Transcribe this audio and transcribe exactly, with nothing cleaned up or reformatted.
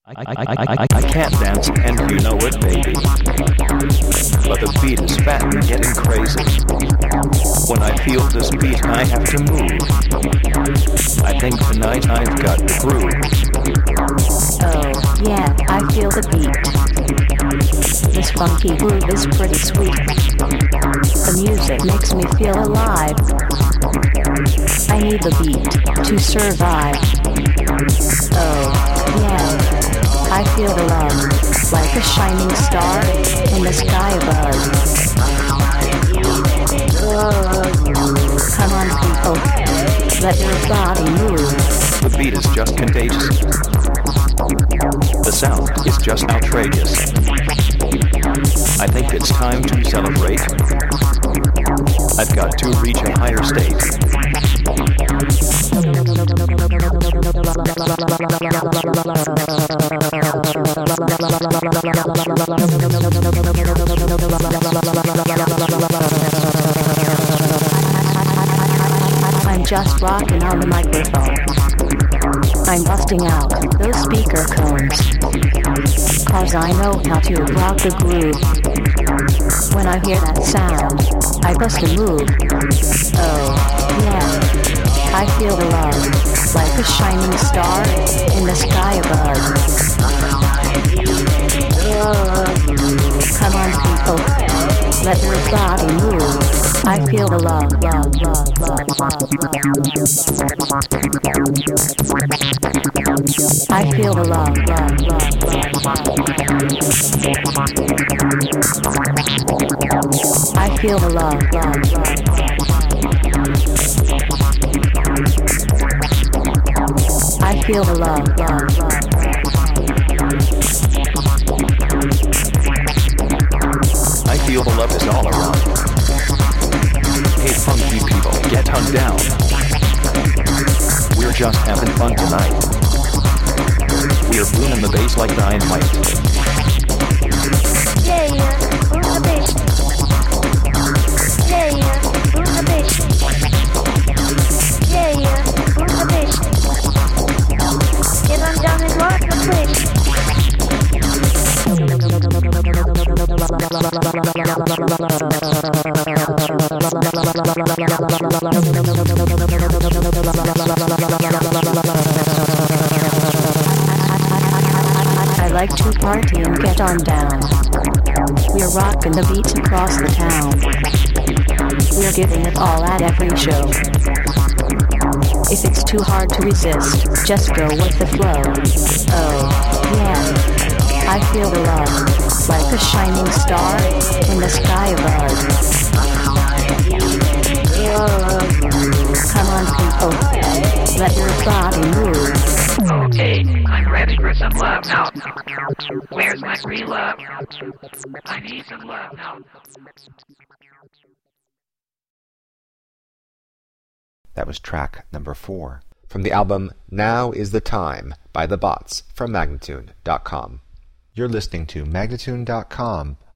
I, I, I, I, I can't dance, and you know it, baby. But the beat is fat and getting crazy. When I feel this beat, I have to move. I think tonight I've got the groove. Oh, yeah, I feel the beat. This funky groove is pretty sweet. The music makes me feel alive. I need the beat to survive. Oh, yeah. I feel the love, like a shining star in the sky above. Come on, people, let your body move. The beat is just contagious. The sound is just outrageous. I think it's time to celebrate. I've got to reach a higher state. I'm just rocking on the microphone. I'm busting out those speaker cones, 'cause I know how to rock the groove. When I hear that sound, I bust a move. Oh, yeah, I feel the love, like a shining star in the sky above. Come on, people, let your body move. I feel the love, love, love, love, love. I feel the love, love, love, love. I feel the love, love, love, love. I feel the love, love, love. I feel the love is all around. Hey, funky people, get hung down. We're just having fun tonight. We're booming the bass like dynamite. Yeah, yeah, boom the bass. Yeah, yeah, boom the bass. Yeah, yeah, boom the bass. Get on down and rock the place. I like to party and get on down. We're rocking the beats across the town. We're giving it all at every show. If it's too hard to resist, just go with the flow. Oh, yeah, I feel the love, like a shining star in the sky above. Come on, people, let your body move. Okay, I'm ready for some love now. Where's my free love? I need some love now. That was track number four from the album Now Is the Time by The Bots from Magnatune dot com. You're listening to Magnatune dot com